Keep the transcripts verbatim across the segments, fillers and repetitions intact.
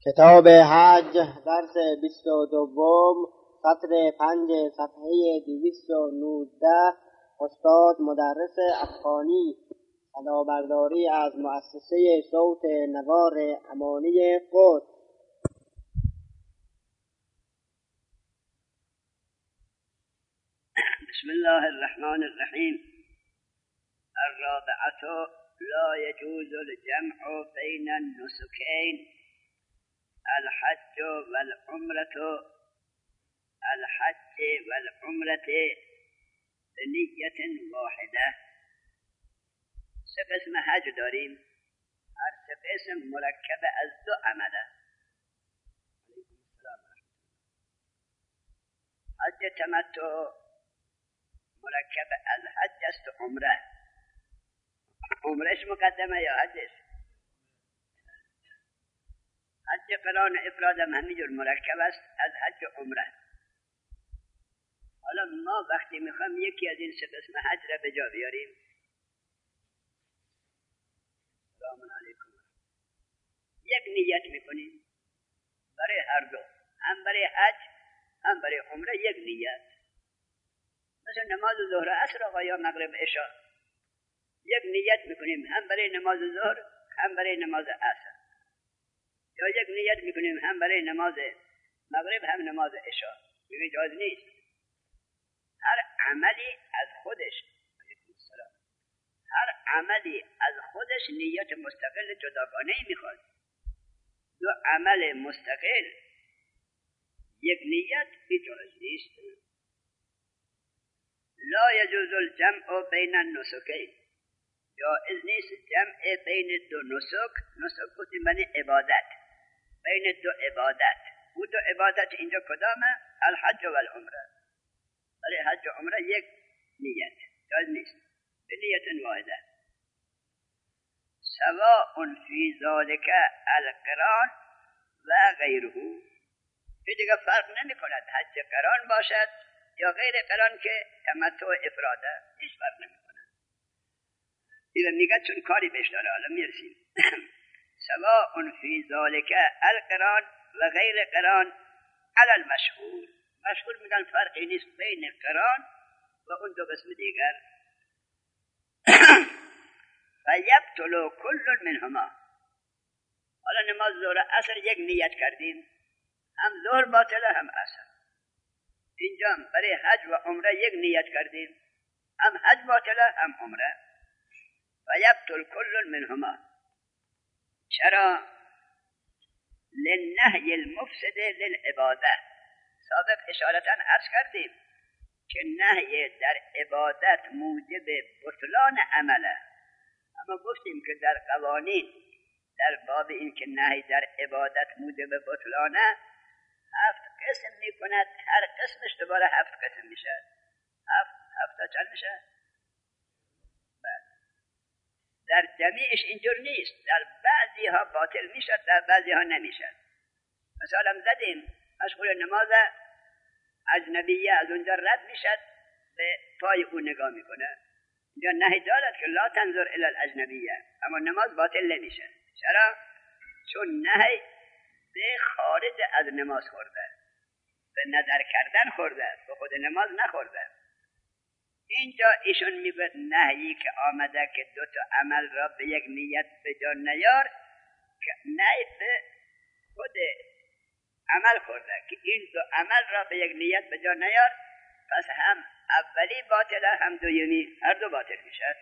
کتاب حج درس بیست و دوم سطر پنج صفحه دویست و نوزده. استاد مدرس افغانی صدابرداری از مؤسسه صوت نوار امانی خود. بسم الله الرحمن الرحیم. الرابعة لا يجوز الجمع بين النسكين الحج والعمرة الحج والعمرة بنية واحدة. سه قسم حج داریم، هر سه قسم مرکب از دو عمله. حج تمتع مرکب از حج است و عمره. عمرش مقدمه یا حجش؟ حج قران افراد هم همینجور مرکب است از حج و عمره. حالا ما وقتی میخوام یکی از این سه قسم حج را به جا بیاریم، سلام علیکم، یک نیت میکنیم برای هر دو، هم برای حج هم برای عمره یک نیت. مثل نماز ظهر عصر یا مغرب عشاء یک نیت میکنیم هم برای نماز ظهر هم برای نماز عصر، یا یک نیت میکنیم هم برای نماز مغرب هم نماز عشاء. دیگه جاز نیست. هر عملی از خودش هر عملی از خودش نیت مستقل جداگانه میخواد. دو عمل مستقل یک نیت جاز نیست. لا يجوز الجمع بین النسکین، جائز نیست جمع بین دو نسک. نسک گفتیم معنی عبادت، بین دو عبادت. او دو عبادت اینجا کدامه؟ الحج و العمره. برای حج و عمره یک نیت جایز نیست، به نیت واحده. سواء فی ذلک القران و غیره. این دیگه فرق نمی کند حج قران باشد یا غیر قران که تمتع افراده، هیچ فرق نمی کند. دیگه میگه چون کاری بهش داره. حالا میرسیم. سواء فی ذلک القران و غیر قران علی المشهور. مشهور میگن فرقی نیست بین قران و اون دو قسم دیگر. فیبطل کل منهما. حالا نماز ظهر عصر یک نیت کردیم، هم ظهر باطله هم عصر. اینجا برای حج و عمره یک نیت کردیم، هم حج باطله هم عمره. فیبطل کل منهما. چرا؟ للنهی المفسد للعباده. سابق اشارتا عرض کردیم که نهی در عبادت موجب بطلان عمله. اما گفتیم که در قوانین در باب این که نهی در عبادت موجب بطلانه هفت قسم می کند. هر قسمش دوباره هفت قسم میشه. هفت هفت چند میشه؟ در جمیعش اینجور نیست. در بعضی ها باطل میشد، در بعضی ها نمیشد. مثلا زدیم مشغول نماز اجنبیه، از اونجا رد میشد، به پای او نگاه میکنه. اینجا نهی دارد که لا تنظر الی الاجنبیه، اما نماز باطل نمیشه. چرا؟ چون نهی به خارج از نماز خورده، به نظر کردن خورده، به خود نماز نخورده. اینجا ایشون میگه نهی که آمده که دو تا عمل را به یک نیت به جا نیار، که نهی به خود عمل خورده که این دو عمل را به یک نیت به جا نیار، پس هم اولی باطله هم دومی، هر دو باطل میشه.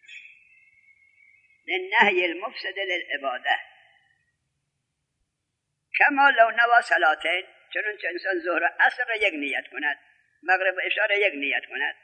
للنهی المفسد للعباده. کما لو نوا صلاتین، چنانچه انسان ظهر و عصر را یک نیت کند، مغرب و عشاء را یک نیت کند.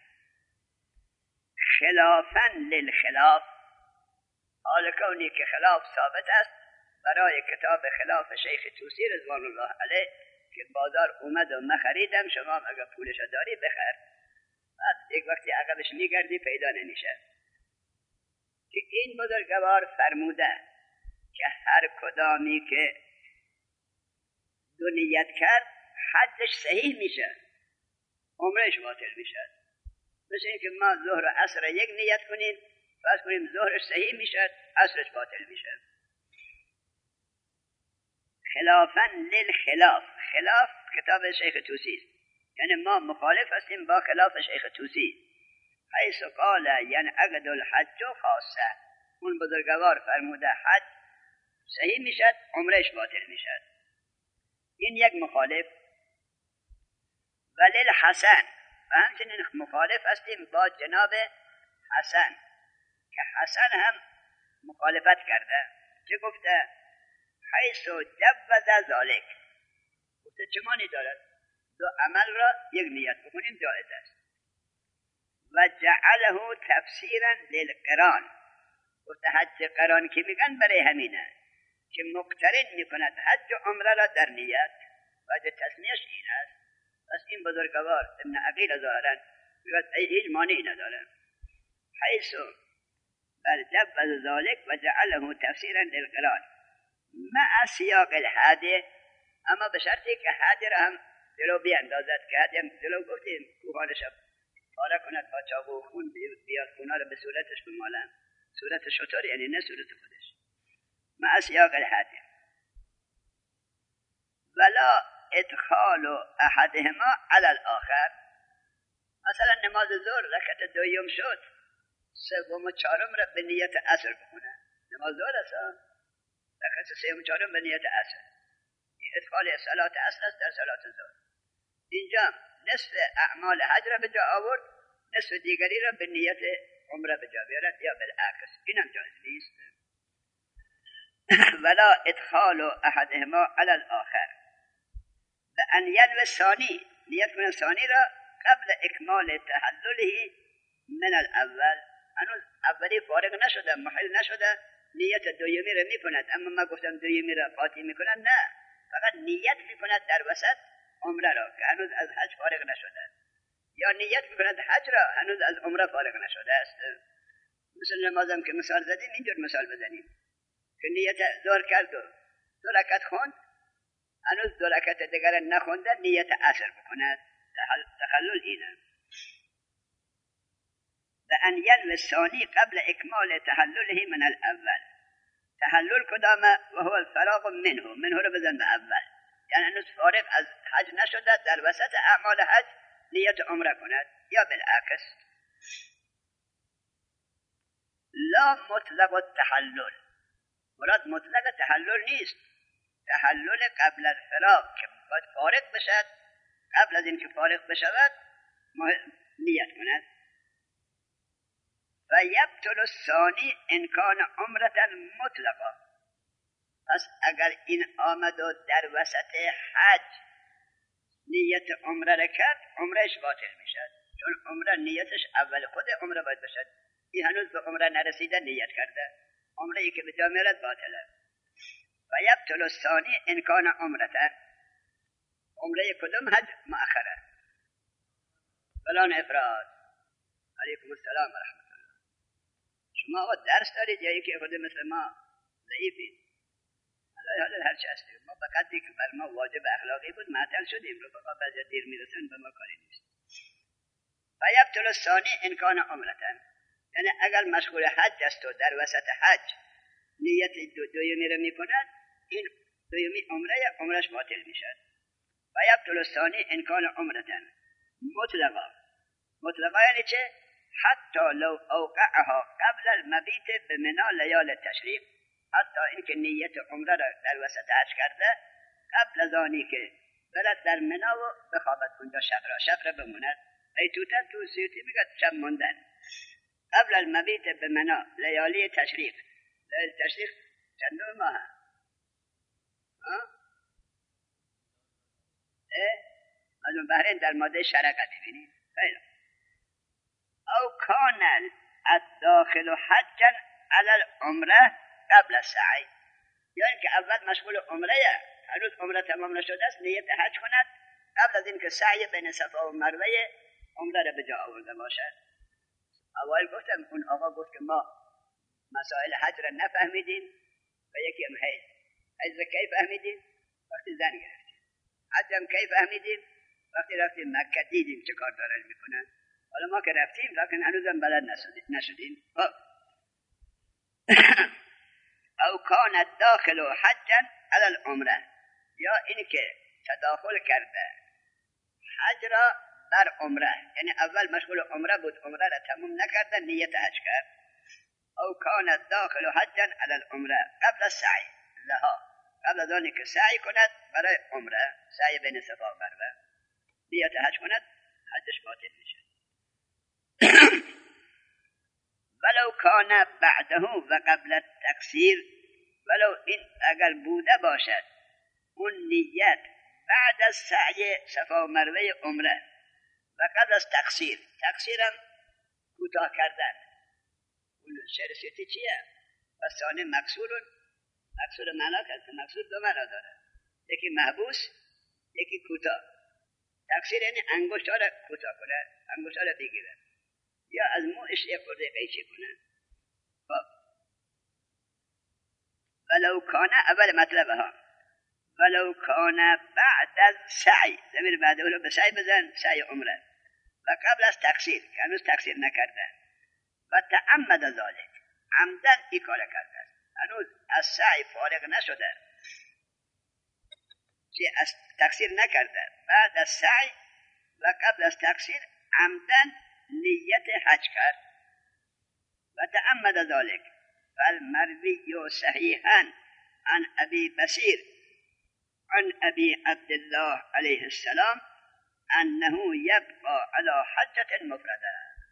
خلافا للخلاف، حال کونی که خلاف ثابت است برای کتاب خلاف شیخ طوسی رضوان الله علیه که بازار اومد و مخریدم، شما اگر پولش داری بخر. بعد یک وقتی عقبش میگردی پیدا نمیشه. که این بزرگوار فرموده که هر کدامی که دو نیت کرد حجش صحیح میشه، عمرش باطل میشه. مثل این که ما ظهر و عصر یک نیت کنیم، فرض کنیم ظهرش صحیح میشه، عصرش باطل میشه. خلافا للخلاف. خلاف کتاب شیخ توسی است، یعنی ما مخالف هستیم با خلاف شیخ توسی. حیث قال ینعقد الحج خاصه، اون بزرگوار فرموده حج صحیح میشد، عمرش باطل میشد. این یک مخالف. ولیل حسن، و همچنین مخالف هستیم با جناب حسن که حسن هم مخالفت کرده. چه گفته؟ حیث جوز ذالک، گفته چه معنی دارد؟ دو عمل را یک نیت بکنیم جایز است. و جعله تفسیرا للقران، گفته حج قران که میگن برای همینه که مقترن میکند حج و عمره را در نیت. وجه تصنیهش این است. پس این بزرگوار ابن عقیل ظاهرا میگه هیچ معنی نداره. حیث بل جوز ذالک و جعله تفسیرا للقران مع سیاق الهدی، اما به شرطی که هدی را هم جلو بیاندازد، که هدی هم جلو گفتیم کوهانش پاره کند با چاقو و خون بیاد خونها را به صورتش بمالن، صورت شطور یعنی نه صورت خودش، مع سیاق الهدی. ولا ادخال احدهما علی الاخر، مثلا نماز ظهر رکعت دوم شد، سوم و چهارم را به نیت عصر بخونه. نماز ظهر است، رکعت سوم و چهارم به نیت عصر، این ادخال صلات عصر است در صلات ظهر. اینجا نصف اعمال حج را به جا آورد، نصف دیگری را به نیت عمره به جا بیارد یا بالعکس، اینم جایز نیست. ولا ادخال احدهما علی الاخر و ان ینوی ثانی، نیت کنه ثانی را قبل اکمال تحلله من الاول، هنوز اولی فارغ نشده، محل نشده، نیت دویمی را میکند. اما ما گفتم دویمی را قاطی میکند، نه، فقط نیت میکند در وسط عمره را که هنوز از حج فارغ نشده، یا نیت میکند حج را هنوز از عمره فارغ نشده است. مثل نمازم که مثال زدیم اینجور مثال بزنیم که نیت ظهر کرد و دو رکعت خوند، هنوز دو رکعت دیگر نخونده، نیت عصر بکند. تخلل اینه. و ان ینوی الثانی قبل اکمال تحلله من الاول، تحلل کدامه؟ و هو الفراغ منه، منه رو بزن به اول، یعنی هنوز فارغ از حج نشده، در وسط اعمال حج نیت عمره کند یا بالعکس. لا مطلق التحلل، مراد مطلق تحلل نیست، تحلل قبل الفراغ که باید فارغ بشد، قبل از اینکه فارغ بشود نیت کند. و یبطل الثانی ان کان عمره مطلقا، پس اگر این آمد و در وسط حج نیت عمره را کرد، عمرهش باطل میشد، چون عمره نیتش اول خود عمره باید بشد، این هنوز به عمره نرسیده نیت کرده، عمره ای که به جا میرد باطله. و یبطل الثانی ان کان عمره، عمره کدوم حج؟ مؤخره. فلان افراد. علیکم السلام و رحمت الله. شما آقا درس دارید یا یکی خود مثل ما ضعیفید؟ حالا هر چه هستیم، ما فقط که بر ما واجب اخلاقی بود معطل شدیم، رفقا بعضی دیر میرسن به ما کاری نیست. و یبطل الثانی ان کان عمره، یعنی اگر مشغول حج است و در وسط حج نیت دو دویمی را میکند، این دویمی عمره یا عمرش باطل میشد. و یبطل الثانی ان کان عمره مطلقا، مطلقا یعنی چه؟ حتی لو اوقعها قبل المبیت بمنی لیال تشریق، حتی اینکه نیت عمره را در وسط حج کرده، قبل از آنی که برد در منی و بخوابد اونجا شب را، شب را بموند. ای توتن تو سیوتی میگه شب موندن. قبل المبیت بمنی لیالی تشریق، لیال تشریق چندم ماه؟ ها؟ از اون بحرین در ماده شرقه ببینید. خیلی. او کان الداخل حجا علی العمره قبل السعی، یعنی که اول مشغول عمره، هنوز عمره تمام نشده است، نیت حج کند قبل از اینکه سعی بین صفا و مروه عمره را به جا آورده باشد. اول گفتم اون آقا گفت که ما مسائل حج را نفهمیدیم و یکی هم حیض. حیض را کی فهمیدیم؟ وقتی زن گرفتیم. حج هم کی فهمیدیم؟ وقتی رفتیم مکه دیدیم چه کار دارن میکنن. حالا ما که رفتیم لکن هنوزم بلد نشدیم. او کان الداخل حجا علی العمره، یا اینکه تداخل کرده حج را بر عمره، یعنی اول مشغول عمره بود، عمره را تموم نکرده، نیت حج کرد. او کان داخل حجا علی العمره قبل السعی لها، قبل از آنی که سعی کند برای عمره، سعی بین صفا و مروه، نیت حج کند، حجش باطل میشه. ولو کان بعده و قبل التقصیر، ولو این اگر بوده باشد اون نیت بعد از سعی صفا و مروه عمره و قبل از تقصیر، تقصیرم کوتاه کردن، اون شعر سیتی چیه؟ بسانه مقصورون، مقصور معنا کرد که مقصور دو معنا داره، یکی محبوس یکی کوتاه. تقصیر یعنی انگشت ها را کوتاه کنه، انگشت ها را بگیره یا از موش یک خورده قیچی کنه. ولو کان، اول مطلب ها، ولو کان بعد از سعی، زمین بعد رو به سعی بزن، سعی عمره، و قبل از تقصیر که هنوز تقصیر نکرده، و تعمد ذلك، عمدن ای کار کرده، هنوز از سعی فارغ نشده که از تقصیر نکرده، بعد از سعی و قبل از تقصیر عمدن نیت حج کرد و تعمد ذلك، فالمروی صحیحا عن ابی بصیر عن ابی عبدالله علیه السلام انه یبقى علی حجة مفرده.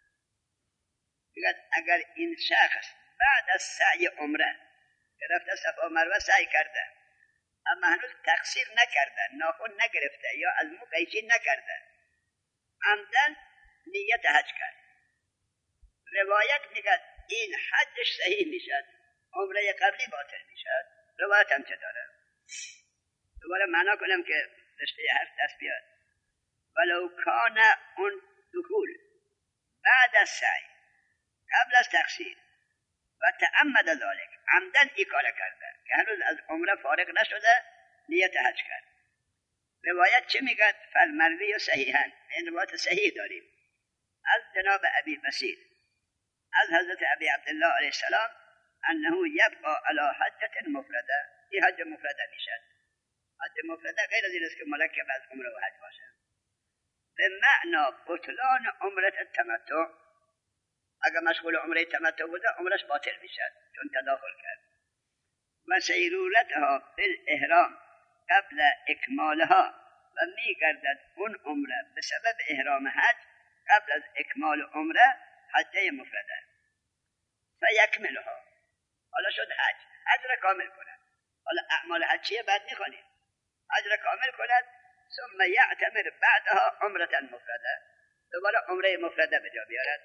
اگر این شخص بعد از سعی عمره که رفته صفا و مروه سعی کرده اما هنوز تقصیر نکرده، ناخن نگرفته یا از مو قیچی نکرده، عمدن نیت حج کرد، روایت میگه این حجش صحیح میشد، عمره قبلی باطل میشد. روایت هم چه داره؟ دوباره معنا کنم که رشته حرف دست بیاد. ولو کان اون دخول بعد از سعی قبل از تقصیر و تعمد ذلك، عمدن ای کار کرده که هنوز از عمره فارغ نشده، نیت حج کرد. روایت چه میگه؟ فالمروی صحیحا، این روایت صحیح داریم از جناب ابی بصیر از حضرت ابی عبدالله علیه السلام انه یبقى علی حجة مفرده، این حج مفرده میشد. حج مفرده غیر از این است که مرکب از عمره و حج باشه. به معنا بطلان عمره التمتع، اگر مشغول عمره تمتع بوده عمرش باطل میشد چون تداخل کرد. و سیرورتها بالاحرام قبل اکمالها، و میگردد اون عمره به سبب احرام حج قبل از اکمال عمره حجه مفرده. فیکملها، حالا شد حج، حج را کامل کند. حالا اعمال حجیه بعد میخوانیم، حج را کامل کند. ثم یعتمر بعدها عمره مفرده، دوباره عمره مفرده به جا بیارد.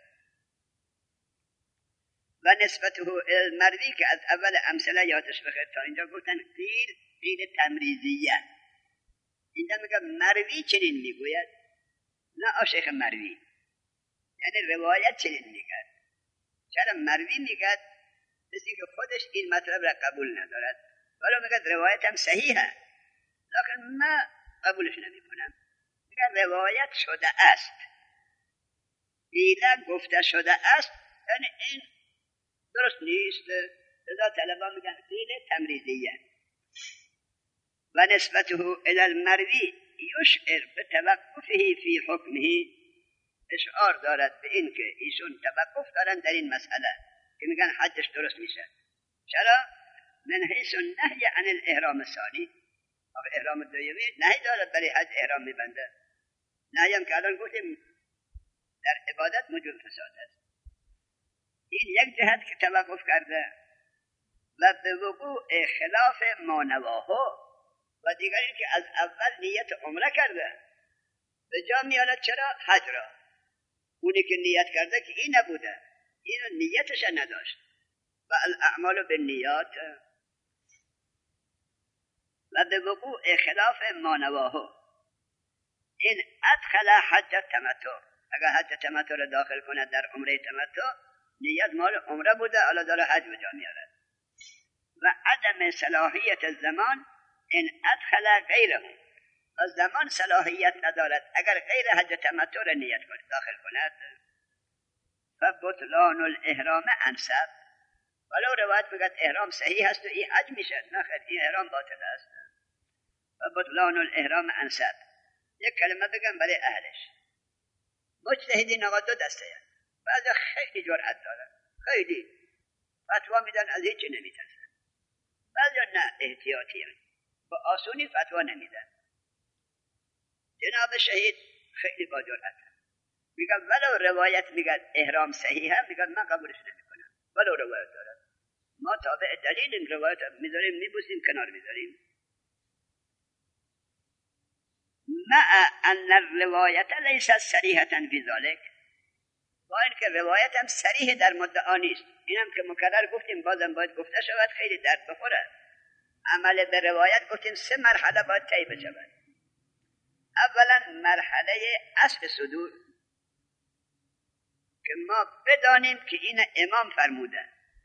و نسبته المروی که از اول امثله یادش بخیر تا اینجا گفتن قیل قیل تمریزیه، اینجا میگه مروی چنین میگوید، نه شیخ مروی، یعنی روایت چنین میگه. چرا مروی میگه؟ مثل که خودش این مطلب را قبول ندارد، ولی میگه روایت هم صحیحه لیکن من قبولش نمیکنم. میگه روایت شده است، قیله گفته شده است، یعنی این درست نیست. لذا طلبا میگن قیل تمریزیه. و نسبته الی المروی یشعر به توقفه فی حکمه، اشعار دارد به این که ایشون توقف دارن در این مسئله که میگن حجش درست میشه. چرا؟ من حیث النهی عن الاحرام الثانی، آخه احرام دویمی نهی دارد برای حج احرام میبنده، نهی هم که الان گفتیم در عبادت موجب فساد است. این یک جهت که توقف کرده و به وقوع خلاف مانواها، و دیگر این که از اول نیت عمره کرده به جا میارد چرا؟ حج را. اونی که نیت کرده که این نبوده، اینو نیتش نداشت. و الاعمال بالنیات. و به وقوع خلاف مانواها این ادخل حج تمتع، اگر حج تمتع را داخل کنه در عمره تمتع، نیت مال عمره بوده حالا داره حج به جا میارد. و عدم صلاحیت الزمان این ادخل غیره، و زمان صلاحیت ندارد اگر غیر حج تمتع را نیت کنه داخل کند. فبطلان الاحرام انسب، ولو روایت میگه احرام صحیح است و این حج میشه، نه خیر این احرام باطل است. و بطلان الاحرام انصب. یک کلمه بگم برای اهلش. مجتهدین آقا دو دسته هست. بعضی خیلی جرأت دارن، خیلی فتوا میدن از هیچی نمیترسن. بعضی نه، احتیاطی هست، با آسونی فتوا نمیدن. جناب شهید خیلی با جرأت میگن ولو روایت میگن احرام صحیحه، میگن من قبولش نمیکنم ولو روایت دارد. ما تابع دلیل این روایت میذاریم، میبوسیم، کنار میذاریم. مع ان الروایت لیست صریحة فی ذلک، با اینکه روایت هم صریح در مدعا نیست. اینم که مکرر گفتیم، بازم باید گفته شود، خیلی درد بخوره. عمل به روایت گفتیم سه مرحله باید طی بشود. اولا مرحله اصل صدور که ما بدانیم که این امام فرموده.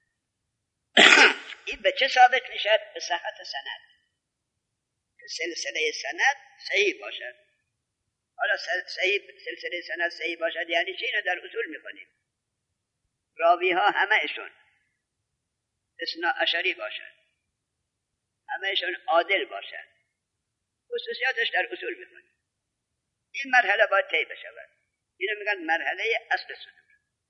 این به چه ثابت میشد؟ به صحت سند، که سلسله سند صحیح باشد. حالا صحیح سلسله سند صحیح باشد یعنی چی؟ اینو در اصول میکنیم. راوی ها همه اشون اثنا عشری باشد، همه اشون عادل باشد. خصوصیاتش در اصول میکنیم. این مرحله باید طی بشود. اینو میگن مرحله اصل صدور.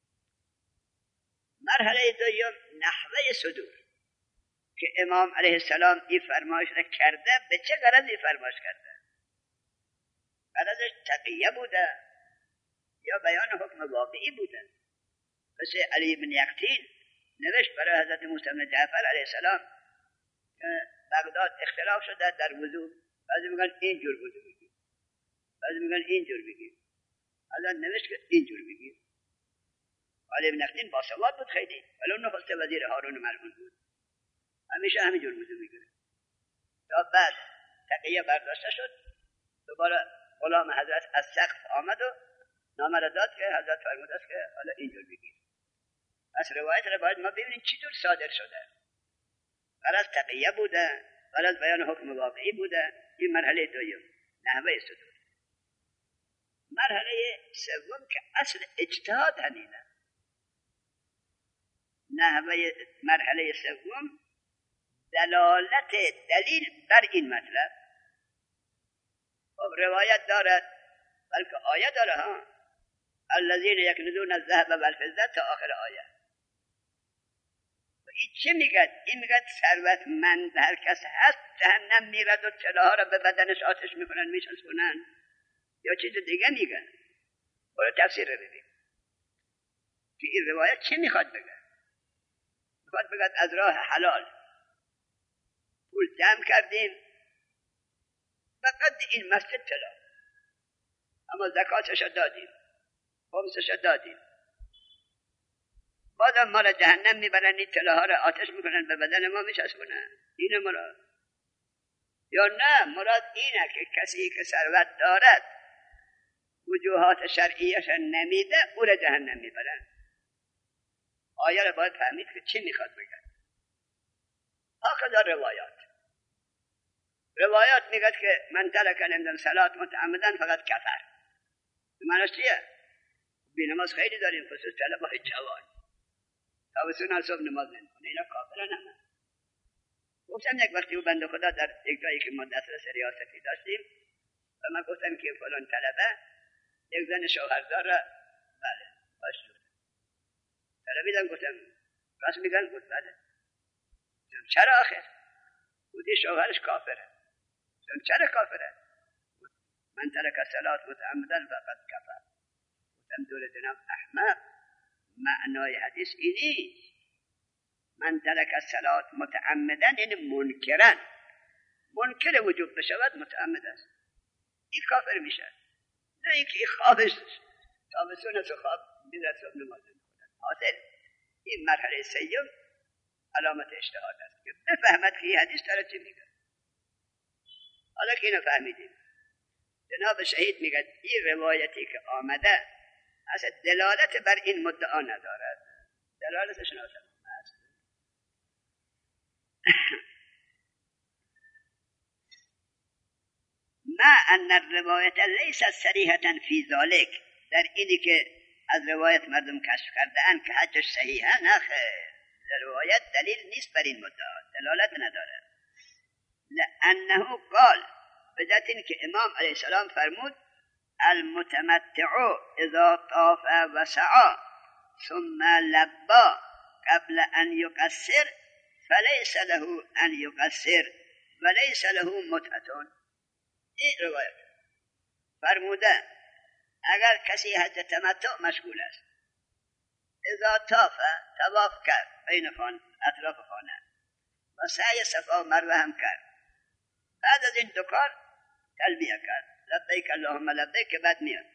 مرحله دوم نحوه صدور که امام علیه السلام این فرمایش را کرده. به چه غرض این فرمایش کرده؟ غرضش تقیه بوده یا بیان حکم واقعی بوده؟ مثل علی بن یقطین نوشت برای حضرت موسی بن جعفر علیه السلام که بغداد اختلاف شده در وضو، بعضی میگن اینجور وضو بگیر، بعضی میگن اینجور بگیر. حضرت نوشت که اینجور بگیر. علی بن یقطین باسواد بود خیلی، ولی نخست وزیر هارون ملعون بود، همیشه همینجور وضو میگیره. تا بعد تقیه برداشته شد، دوباره غلام حضرت از سقف آمد و نامه را داد که حضرت فرموده است که حالا اینجور بگیر. پس روایت را باید ما ببینیم چطور صادر شده. غرض تقیه بوده، غرض بیان حکم واقعی بوده. این مرحله دوم، نحوه صدور. مرحله سوم که اصل اجتهاد همینه. نحوه مرحله سوم دلالت دلیل بر این مطلب. خب روایت دارد، بلکه آیه داره ها، الذین یکنزون الذهب والفضة تا آخر آیه. این چه میگد؟ این میگد ثروتمند هر کس هست جهنم میرد و طلاها را به بدنش آتش میکنن میچسبونن، یا چیز دیگه میگن؟ برو تفسیر رو ببین که این روایت چه میخواد بگه. میخواد بگه از راه حلال پول جمع کردیم فقط این مسجد طلا، اما زکاتش دادیم، خمسش دادیم، بعدم ما را جهنم میبرن، این طلاها را آتش میکنن به بدن ما میچسبونن. اینه مراد؟ یا نه مراد اینه که کسی که ثروت دارد وجوهات شرعیش نمیده او را جهنم میبرن. آیه را باید فهمید که چی میخواد بگن. هاکذا روایات روایات میگد که من ترک نمیدن صلات متعمدن فقط کفر. معنیش چیه؟ بی نماز خیلی داریم، خصوص طلبای جوان تابستون ها صبح نماز نمیکنه، اینا کافرن همه. گفتم یک وقتی او بنده خدا در یک جایی که ما دسترس ریاستی داشتیم و من گفتم که فلان طلبه یک زن شوهردار را بله باش شد طلبیدم، گفتم راست میگن؟ گفت بله. چرا آخر؟ بودی شوهرش کافره. چرا کافره؟ من ترک الصلاة متعمدن فقط کفر. گفتم دور جناب احمد، معنای حدیث اینی من ترک الصلاة متعمدن یعنی منکرن، منکر وجوب بشود متعمد است، این کافر میشه. نه اینکه این خوابش تابستون است و خواب بیدر صبح نماز نمیکنن. حاصل این مرحله سیوم علامت اجتهاد است که بفهمد که این حدیث داره چی میگه. حالا که اینو فهمیدیم، جناب شهید میگه این روایتی که آمده اصلا دلالت بر این مدعا ندارد. دلالتش ناسم است. ما ان الروایت لیست صریحة فی ذلک، در اینی که از روایت مردم کشف کرده اند که حجش صحیحه، نه خیر، روایت دلیل نیست بر این مدعا، دلالت نداره. لانه قال، به جهت این که امام علیه السلام فرمود المتمتع اذا طاف و سعى ثم لبا قبل ان يقصر فليس له ان يقصر وليس له متعة. این روایت فرموده اگر کسی حج تمتع مشغول است، اذا طاف طواف کرد بین خانه اطراف خانه و سعی صفا و مروه هم کرد، بعد از این دو کار تلبیه کرد لبیک اللهم لبیک که بعد میاد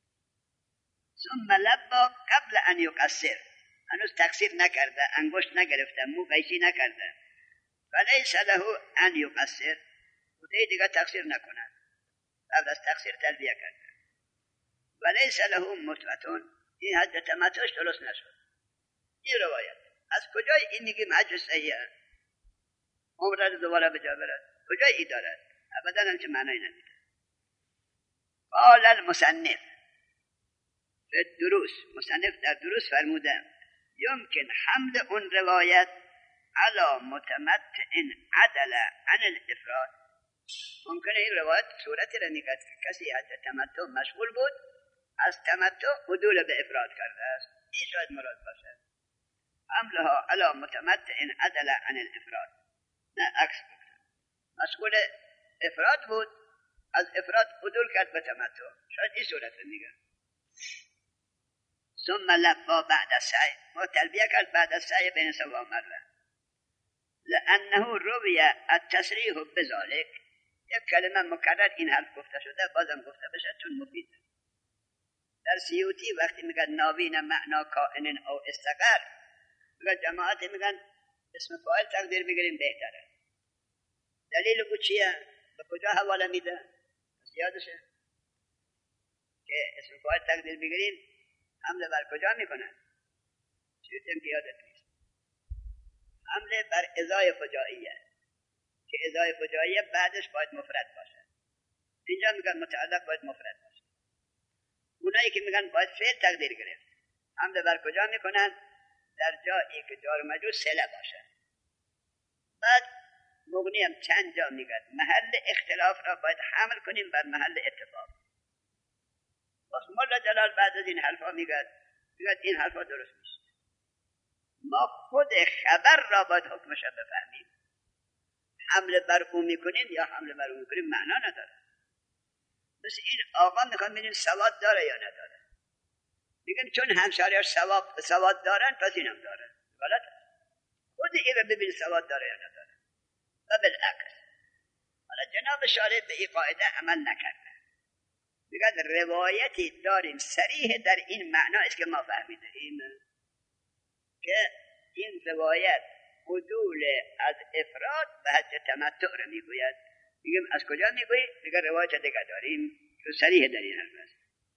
ثم لبا قبل ان یقصر، هنوز تقصیر نکرده، انگشت نگرفته، مو قیچی نکرده، فلیس له ان یقصر، بوده دیگه تقصیر نکنه، قبل از تقصیر تلبیه کرده. ولیس له متعة، این حج تمتعش درست نشد. این روایت از کجای این میگیم حج صحیحه؟ عمره دوباره به جا برد، کجای این دارد؟ ابدا همچه معنی نمیده. قال المصنف فی الدروس، مصنف در دروس فرموده یمکن حمل اون روایت علی متمتع عدل عن الافراد، ممکنه این روایت صورتی را میگه که کسی حج تمتع مشغول بود، از تمتع عدول به افراد کرده است، این شاید مراد باشه. حملها علی متمتع عدل عن الافراد، نه عکس بکنه، مشغول افراد بود از افراد عدول کرد به تمتع، شاید این صورت را میگه. ثم لبا بعد السعی، ما تلبیه کرد بعد السعی بین صفا و مروه، لانه روی التصریح بذلک، یک کلمه مکرر این حرف گفته شده، بازم گفته بشه چون مفید. در سیوطی وقتی میگن ناوین معنا کائن او استقر، میگن جماعت میگن اسم فاعل تقدیر بگیریم بهتره. دلیل او چیه؟ به کجا حواله میده؟ یادشه که اسم فاعل تقدیر بگیریم حمله بر کجا میکنن؟ سیوطی که یادت نیست. حمله بر ازای فجائیه که ازای فجائیه بعدش باید مفرد باشه. اینجا میگن متعلق باید مفرد باشه. اونایی که میگن باید فعل تقدیر گرفت، حمله بر کجا میکنن؟ در جایی که جار و مجرور صله باشه. بعد مغنی هم چند جا میگن محل اختلاف را باید حمل کنیم بر محل اتفاق. بس مولا جلال بعد از این حرفا میگن میگن این حرفا درست نیست، ما خود خبر را باید حکمش را بفهمیم. حمله بر او میکنیم یا حمله بر او میکنیم معنا نداره. بس این آقا میخوان ببینیم سواد داره یا نداره، میگن چون همشهریاش سواد سواد دارن پس اینم داره. غلط. خود این رو ببین سواد داره یا نداره و بالعکس. حالا جناب شارع به این قاعده عمل نکرده، میگن روایتی داریم صریح در این معنا است که ما فهمیده ایم که این روایت عدول از افراد به حج تمتع رو میگوید. میگم از کجا میگویی؟ میگه روایت دیگه داریم که صریح در این حرف است.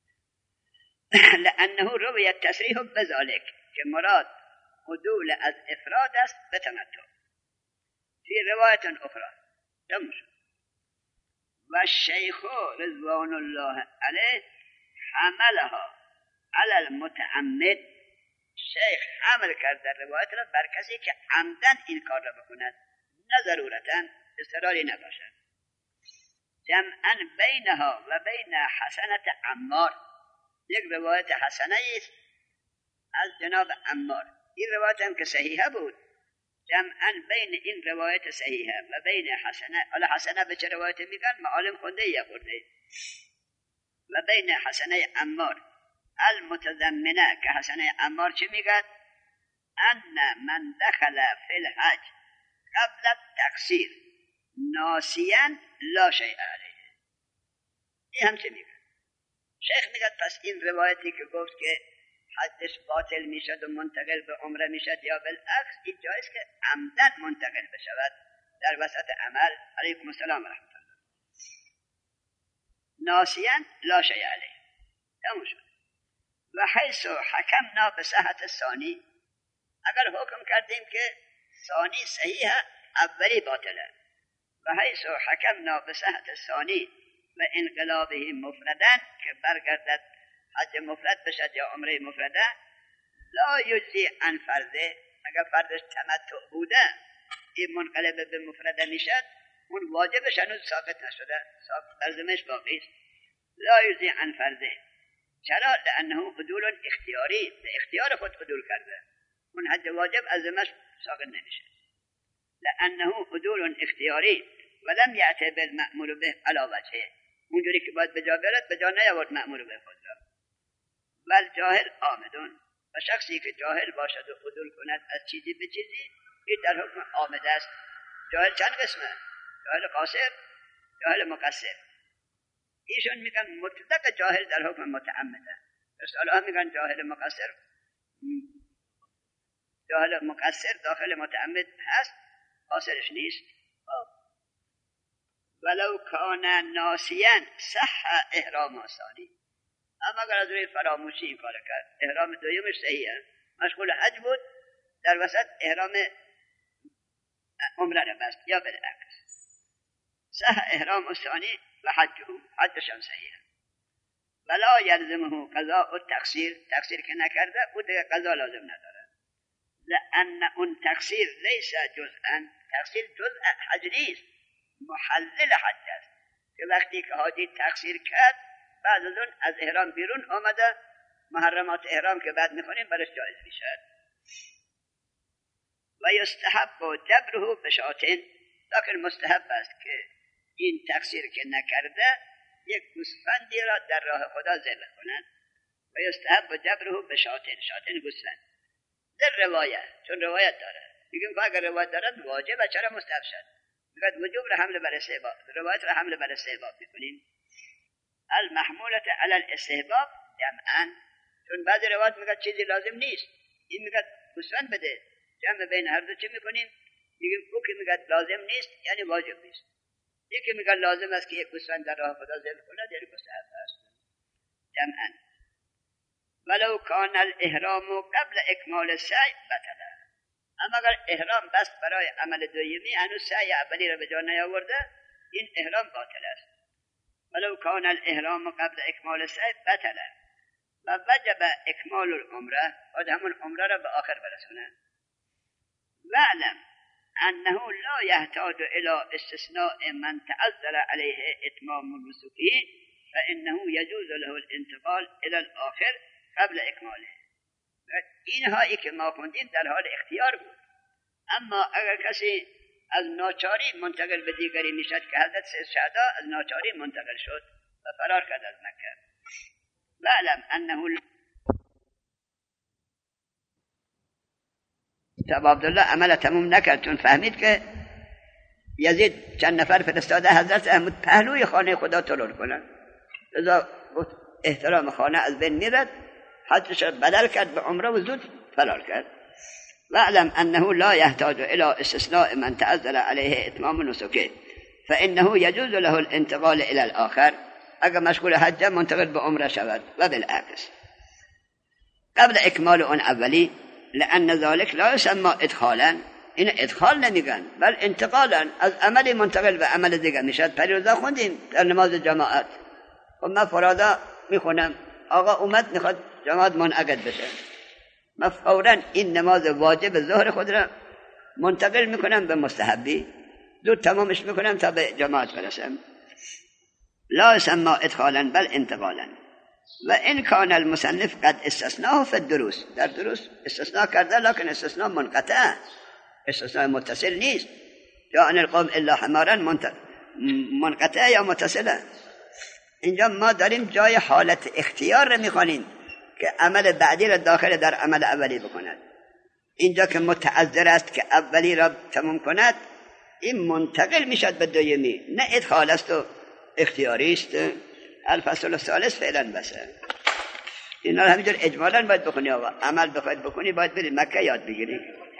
لانه روی تصریح بذالک، که مراد عدول از افراد است به تمتع. فی روایت اخرى دمش و الشیخ رضوان الله علیه حملها علی المتعمد، شیخ حمل کرد در روایت را بر کسی که عمدن این کار را بکند، نه ضرورتاً اضطراری نباشد. جمعاً بینها و بین حسنت عمار، یک روایت حسنه است از جناب عمار، این روایت هم که صحیحه بود، جمعاً بین این روایت صحیحه و بین حسنه. حالا حسنه به چه روایت میگن؟ معالم خونده یا خورده. و بین حسنه عمار المتضمنه، که حسنه عمار چی میگن؟ ان من دخل فی الحج قبل التقصیر ناسیا لا شیء علیه. این هم چی میگن؟ شیخ میگه پس این روایتی که گفت که حجش باطل میشد و منتقل به عمره میشد یا بالعکس، این جایز که عمدن منتقل بشود در وسط عمل. علیکم السلام و رحمت الله. ناسیا لا شیء علیه تموم شد. و حیث حکمنا بصحت ثانی، اگر حکم کردیم که ثانی صحیح اولی باطله، و حیث حکمنا بصحت ثانی و انقلابه مفردن، که برگردد حج مفرد بشد یا عمره مفرده، لا یجزی عن فرده، اگر فردش تمتع بوده این منقلب به مفرده میشد، اون واجبش هنوز ساقط نشده، لازمش باقی است. لا یجزی عن فرضه. چرا؟ لانه عدول اختیاری، به اختیار خود عدول کرده، اون حد واجب لازمش ساقط نمیشه. لانه عدول اختیاری ولم یأتی بالمأمور به علی وجهه، اونجوری که باید به جا برد به جا نیاورد مأمور به خود را. ول جاهل عامدون، و شخصی که جاهل باشد و عدول کند از چیزی به چیزی، این در حکم عامد است. جاهل چند قسمه؟ جاهل قاصر، جاهل مقصر. ایشون میگن مطلق جاهل در حکم متعمده. رساله ها میگن جاهل مقصر، جاهل مقصر داخل متعمد هست، قاصرش نیست. ولو کان ناسیا صح احرام ثانی، اما اگر از روی فراموشی این کار کرد، احرام دویمش صحیحه، مشغول حج بود، در وسط احرام عمره را بست یا بالعکس، صح احرام ثانی و حجه، حجش هم صحیحه. ولا یلزمه قضاء التقصیر، تقصیر که نکرده او دیگه قضا لازم نداره. لأن اون تقصیر لیس جزءا، تقصیر جزء حج نیست، محلل حج است، که وقتی که حاجی تقصیر کرد بعد از اون از احرام بیرون آمده، محرمات احرام که بعد میخونیم برش جایز میشه. و یستحب جبره بشاتین، لکن مستحب است که این تقصیر که نکرده یک گوسفندی را در راه خدا ذبح کند. و یستحب جبره بشاتین، شاتین گوسفند. در روایت، چون روایت داره، میگیم که اگر روایت دارد واجب، چرا مستحب شد؟ میگه وجوب را حمل بر استحباب، روایت را حمل بر استحباب میکنیم. المحمولة على الاستحباب جمعا، چون بعضی روایت میگه چیزی لازم نیست، این میگه گوسفند بده، جمع بین هر دو چی میکنیم؟ میگیم او که میگه لازم نیست یعنی واجب نیست، یکی میگه لازم است که یک گوسفند در راه خدا ذبح کند یعنی مستحب است جمعا. ولو کان الاحرام قبل اکمال السعی بطل، اما اگر احرام بس برای عمل دویمی هنوز سعی اولی را به جا نیاورده، این احرام باطل است. ولو کان الاحرام قبل اکمال السعی بطل و وجب اکمال العمره، و همون عمره را به آخر برسونه. واعلم انه لا يحتاج الى استثناء من تعذر عليه اتمام نسكه، فانه يجوز له الانتقال الى الاخر قبل اکماله. اینهایی که ما خوندیم در حال اختیار بود، اما اگر کسی از ناچاری منتقل به دیگری میشد که حضرت شهدا از ناچاری منتقل شد و فرار کرد از مکه، واعلم انه ابو عبدالله عمل تموم نکرد، چون فهمید که یزید چند نفر فرستاده حضرت احمد پهلوی خانه خدا طلوع کنند، لذا احترام خانه از بین میرد، حجش بدل کرد به عمره و زود فرار کرد. واعلم انه لا يحتاج الى استثناء من تعذر عليه اتمام نسكه فانه يجوز له الانتقال الى الاخر، اگر مشغول حج منتقل به عمره شود و بالعکس قبل اکمال اون اولی، لان ذلك لا يسمى ادخالا، این ادخال نمیگن بل انتقالا، از عمل منتقل به عمل دیگه میشد. پریروزا خوندیم در نماز جماعت، و من فرادا میخونم آقا اومد میخواد جماعت منعقد بشه، من فوراً این نماز واجب ظهر خود را منتقل میکنم به مستحبی، زود تمامش میکنم تا به جماعت برسم. لا يسمى ادخالا بل انتقالا. و ان کان المصنف قد استثناه فی الدروس، در دروس استثناء کرده لکن استثناء منقطع، استثناء متصل نیست. یا ان القوم الا حمارا منقطع یا متصله. اینجا ما داریم جای حالت اختیار را میخوانیم که عمل بعدی را داخل در عمل اولی بکند. اینجا که متعذر است که اولی را تمام کند، این منتقل میشد به دویمی، نه ادخال است و اختیاری است. الفصل الثالث فعلا بسه. اینا را همینجور اجمالا باید بخونی، آقا عمل بخواید بکنی باید بری مکه یاد بگیری.